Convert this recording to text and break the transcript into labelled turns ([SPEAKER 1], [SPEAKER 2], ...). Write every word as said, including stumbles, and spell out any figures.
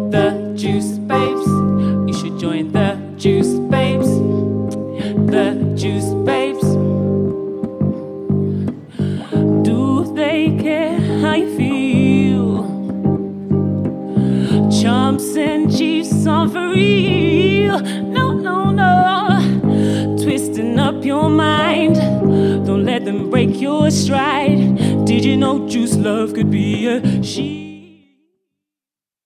[SPEAKER 1] The Juice Babes. You should join the Juice Babes. The Juice Babes. Do they care how you feel? Chumps and chiefs are for real. No, no, no. Twisting up your mind. Don't let them break your stride. Did you know Juice Love could be a she?